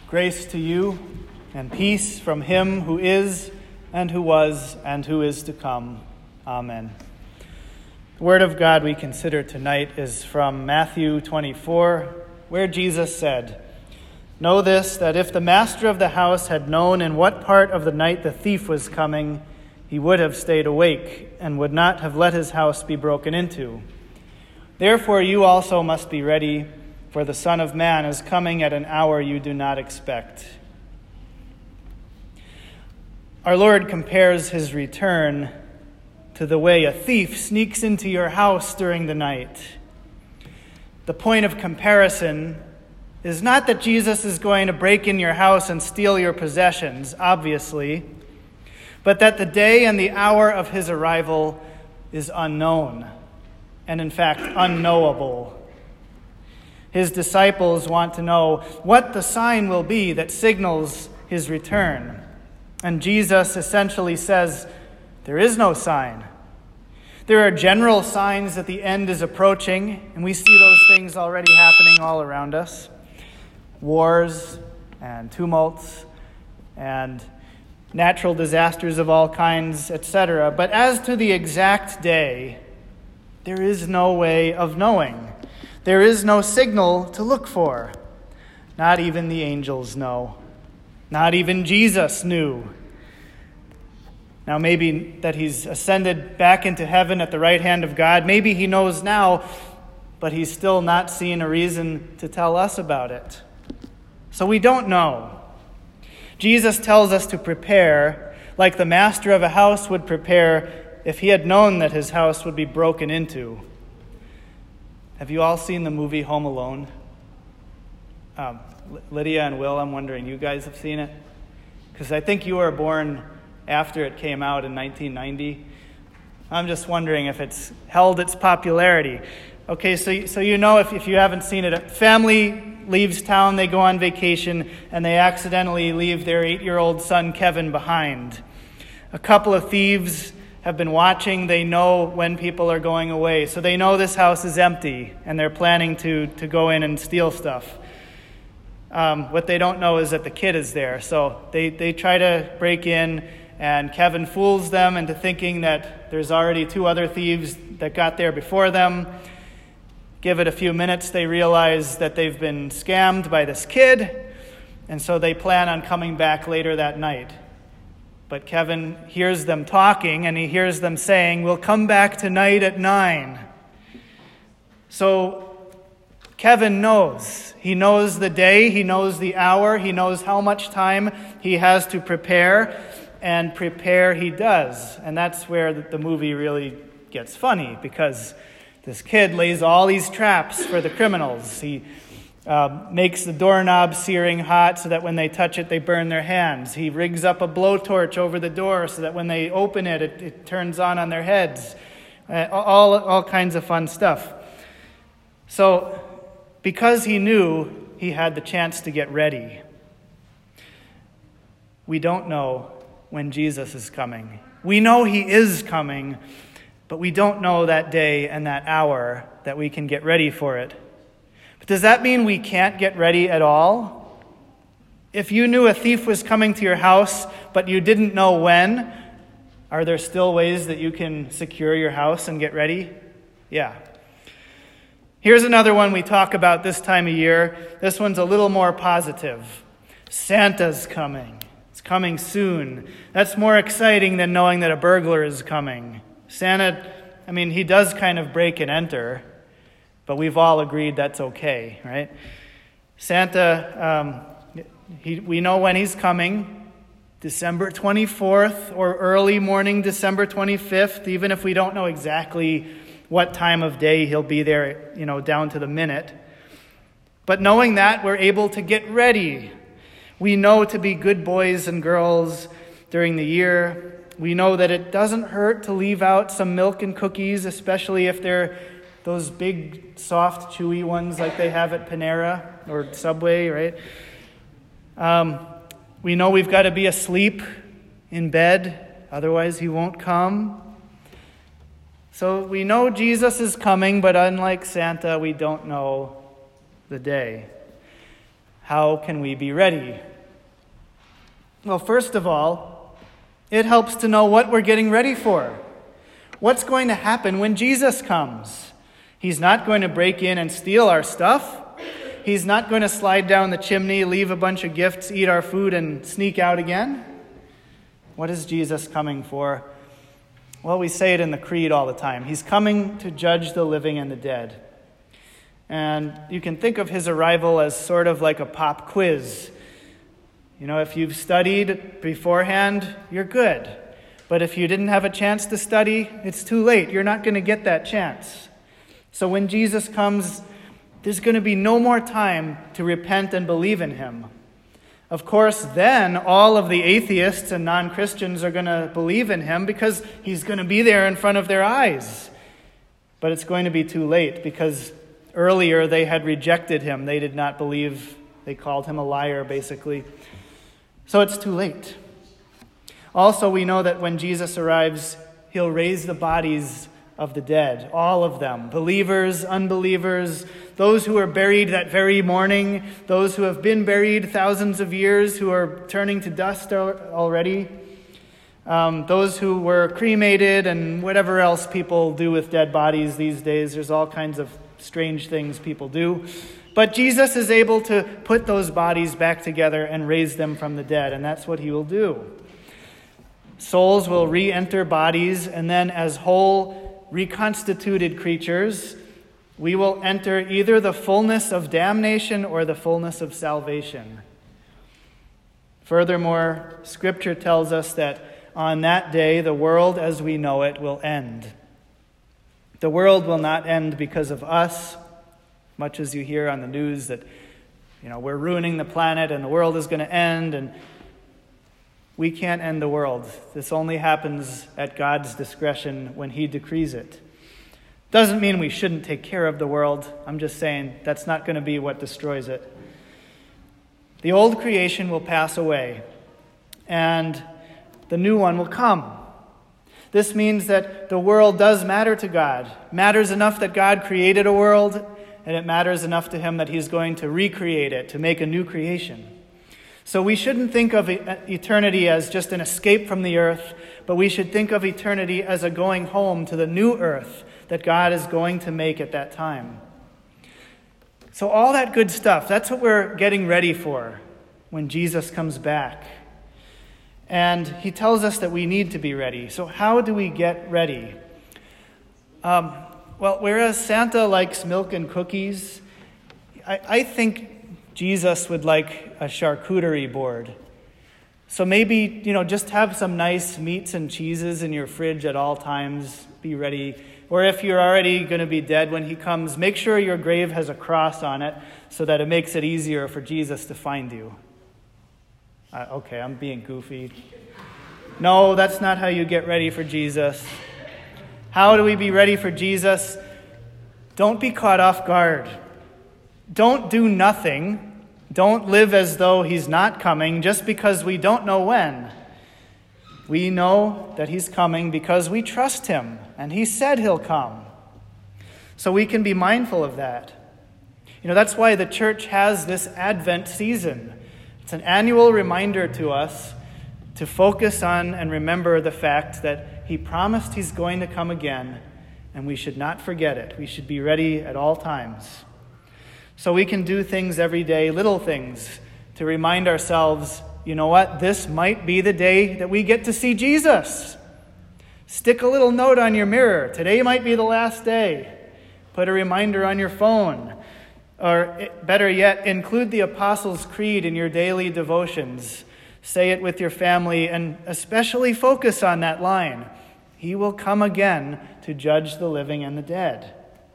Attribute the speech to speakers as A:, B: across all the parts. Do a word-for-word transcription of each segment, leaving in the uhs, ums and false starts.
A: Grace to you and peace from him who is and who was and who is to come. Amen. The word of God we consider tonight is from Matthew twenty-four, where Jesus said, "Know this, that if the master of the house had known in what part of the night the thief was coming, he would have stayed awake and would not have let his house be broken into. Therefore you also must be ready, for the Son of Man is coming at an hour you do not expect." Our Lord compares his return to the way a thief sneaks into your house during the night. The point of comparison is not that Jesus is going to break in your house and steal your possessions, obviously, but that the day and the hour of his arrival is unknown, and in fact unknowable. His disciples want to know what the sign will be that signals his return. And Jesus essentially says, there is no sign. There are general signs that the end is approaching, and we see those things already happening all around us. Wars and tumults and natural disasters of all kinds, et cetera. But as to the exact day, there is no way of knowing. There is no signal to look for. Not even the angels know. Not even Jesus knew. Now, maybe that he's ascended back into heaven at the right hand of God. Maybe he knows now, but he's still not seeing a reason to tell us about it. So we don't know. Jesus tells us to prepare like the master of a house would prepare if he had known that his house would be broken into. Have you all seen the movie Home Alone? Um, Lydia and Will, I'm wondering, you guys have seen it? Because I think you were born after it came out in nineteen ninety. I'm just wondering if it's held its popularity. Okay, so, so you know if, if you haven't seen it, a family leaves town, they go on vacation, and they accidentally leave their eight-year-old son Kevin behind. A couple of thieves have been watching. They know when people are going away. So they know this house is empty, and they're planning to, to go in and steal stuff. Um, what they don't know is that the kid is there. So they, they try to break in, and Kevin fools them into thinking that there's already two other thieves that got there before them. Give it a few minutes, they realize that they've been scammed by this kid, and so they plan on coming back later that night. But Kevin hears them talking, and he hears them saying, "We'll come back tonight at nine." So Kevin knows. He knows the day, he knows the hour, he knows how much time he has to prepare, and prepare he does. And that's where the movie really gets funny, because this kid lays all these traps for the criminals. He uh, makes the doorknob searing hot so that when they touch it, they burn their hands. He rigs up a blowtorch over the door so that when they open it, it, it turns on on their heads. Uh, all, all kinds of fun stuff. So, because he knew he had the chance to get ready, we don't know when Jesus is coming. We know he is coming, but we don't know that day and that hour that we can get ready for it. But does that mean we can't get ready at all? If you knew a thief was coming to your house, but you didn't know when, are there still ways that you can secure your house and get ready? Yeah. Here's another one we talk about this time of year. This one's a little more positive. Santa's coming. It's coming soon. That's more exciting than knowing that a burglar is coming. Santa, I mean, he does kind of break and enter, but we've all agreed that's okay, right? Santa, um, he, we know when he's coming, December twenty-fourth or early morning December twenty-fifth, even if we don't know exactly what time of day he'll be there, you know, down to the minute. But knowing that, we're able to get ready. We know to be good boys and girls during the year. We know that it doesn't hurt to leave out some milk and cookies, especially if they're those big, soft, chewy ones like they have at Panera or Subway, right? Um, we know we've got to be asleep in bed, otherwise he won't come. So we know Jesus is coming, but unlike Santa, we don't know the day. How can we be ready? Well, first of all, it helps to know what we're getting ready for. What's going to happen when Jesus comes? He's not going to break in and steal our stuff. He's not going to slide down the chimney, leave a bunch of gifts, eat our food, and sneak out again. What is Jesus coming for? Well, we say it in the Creed all the time. He's coming to judge the living and the dead. And you can think of his arrival as sort of like a pop quiz. You know, if you've studied beforehand, you're good. But if you didn't have a chance to study, it's too late. You're not going to get that chance. So when Jesus comes, there's going to be no more time to repent and believe in him. Of course, then all of the atheists and non-Christians are going to believe in him because he's going to be there in front of their eyes. But it's going to be too late because earlier they had rejected him. They did not believe. They called him a liar, basically. So it's too late. Also, we know that when Jesus arrives, he'll raise the bodies of the dead, all of them, believers, unbelievers, those who are buried that very morning, those who have been buried thousands of years, who are turning to dust already, um, those who were cremated, and whatever else people do with dead bodies these days. There's all kinds of strange things people do. But Jesus is able to put those bodies back together and raise them from the dead, and that's what he will do. Souls will re-enter bodies, and then as whole, reconstituted creatures, we will enter either the fullness of damnation or the fullness of salvation. Furthermore, Scripture tells us that on that day, the world as we know it will end. The world will not end because of us, much as you hear on the news that, you know, we're ruining the planet and the world is going to end, and we can't end the world. This only happens at God's discretion when he decrees it. Doesn't mean we shouldn't take care of the world. I'm just saying that's not going to be what destroys it. The old creation will pass away, and the new one will come. This means that the world does matter to God. Matters enough that God created a world, and it matters enough to him that he's going to recreate it, to make a new creation. So we shouldn't think of eternity as just an escape from the earth, but we should think of eternity as a going home to the new earth that God is going to make at that time. So all that good stuff, that's what we're getting ready for when Jesus comes back. And he tells us that we need to be ready. So how do we get ready? Um, well, whereas Santa likes milk and cookies, I, I think Jesus would like a charcuterie board. So maybe, you know, just have some nice meats and cheeses in your fridge at all times. Be ready. Or if you're already going to be dead when he comes, make sure your grave has a cross on it so that it makes it easier for Jesus to find you. Uh, okay, I'm being goofy. No, that's not how you get ready for Jesus. How do we be ready for Jesus? Don't be caught off guard. Don't do nothing. Don't live as though he's not coming just because we don't know when. We know that he's coming because we trust him, and he said he'll come. So we can be mindful of that. You know, that's why the church has this Advent season. It's an annual reminder to us to focus on and remember the fact that he promised he's going to come again, and we should not forget it. We should be ready at all times. So we can do things every day, little things, to remind ourselves, you know what, this might be the day that we get to see Jesus. Stick a little note on your mirror. Today might be the last day. Put a reminder on your phone. Or better yet, include the Apostles' Creed in your daily devotions. Say it with your family and especially focus on that line. He will come again to judge the living and the dead.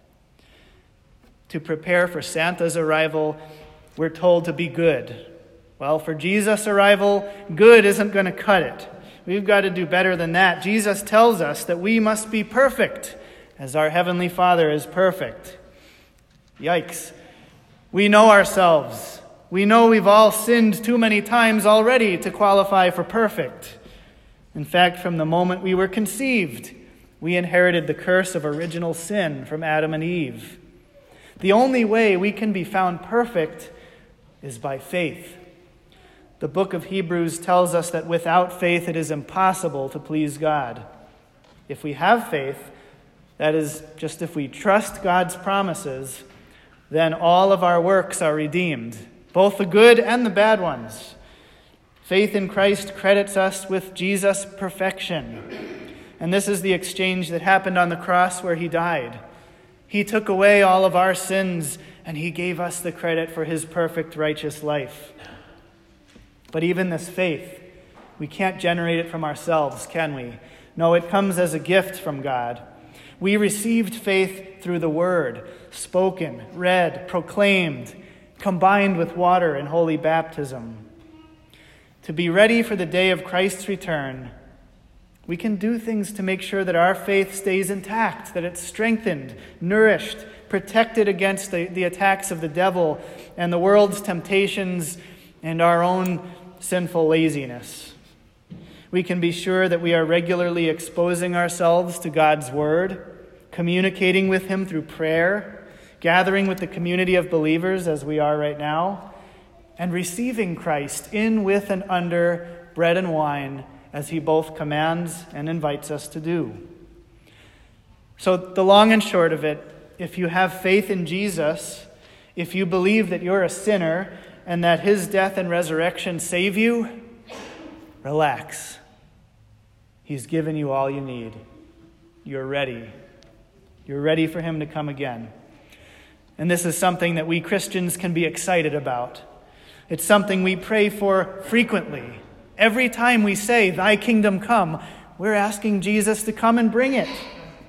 A: To prepare for Santa's arrival, we're told to be good. Well, for Jesus' arrival, good isn't going to cut it. We've got to do better than that. Jesus tells us that we must be perfect, as our Heavenly Father is perfect. Yikes. We know ourselves. We know we've all sinned too many times already to qualify for perfect. In fact, from the moment we were conceived, we inherited the curse of original sin from Adam and Eve. The only way we can be found perfect is by faith. The book of Hebrews tells us that without faith it is impossible to please God. If we have faith, that is, just if we trust God's promises, then all of our works are redeemed, both the good and the bad ones. Faith in Christ credits us with Jesus' perfection. And this is the exchange that happened on the cross where he died. He took away all of our sins, and he gave us the credit for his perfect righteous life. But even this faith, we can't generate it from ourselves, can we? No, it comes as a gift from God. We received faith through the word, spoken, read, proclaimed, combined with water in holy baptism. To be ready for the day of Christ's return, we can do things to make sure that our faith stays intact, that it's strengthened, nourished, protected against the, the attacks of the devil and the world's temptations and our own sinful laziness. We can be sure that we are regularly exposing ourselves to God's word, communicating with him through prayer, gathering with the community of believers as we are right now, and receiving Christ in, with, and under bread and wine as he both commands and invites us to do. So the long and short of it, if you have faith in Jesus, if you believe that you're a sinner and that his death and resurrection save you, relax. He's given you all you need. You're ready. You're ready for him to come again. And this is something that we Christians can be excited about. It's something we pray for frequently. Every time we say, "Thy kingdom come," we're asking Jesus to come and bring it.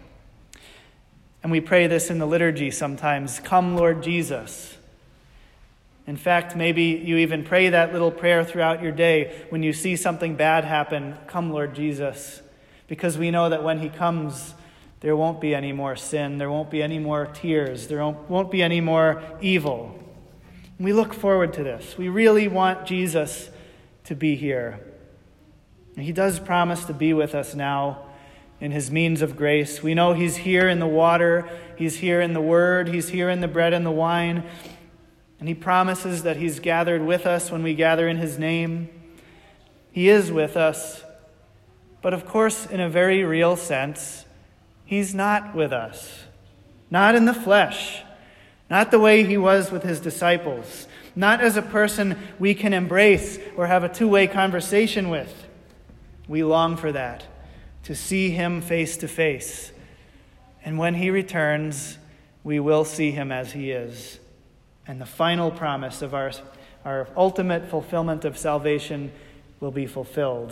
A: And we pray this in the liturgy sometimes, "Come, Lord Jesus." In fact, maybe you even pray that little prayer throughout your day when you see something bad happen, "Come, Lord Jesus," because we know that when he comes, there won't be any more sin, there won't be any more tears, there won't, won't be any more evil. We look forward to this. We really want Jesus to be here. And he does promise to be with us now in his means of grace. We know he's here in the water, he's here in the word, he's here in the bread and the wine. And he promises that he's gathered with us when we gather in his name. He is with us. But of course, in a very real sense, he's not with us. Not in the flesh. Not the way he was with his disciples. Not as a person we can embrace or have a two-way conversation with. We long for that, to see him face to face. And when he returns, we will see him as he is. And the final promise of our, our ultimate fulfillment of salvation will be fulfilled.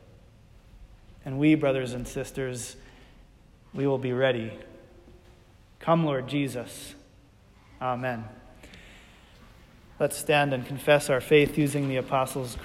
A: And we, brothers and sisters, we will be ready. Come, Lord Jesus. Amen. Let's stand and confess our faith using the Apostles' Creed.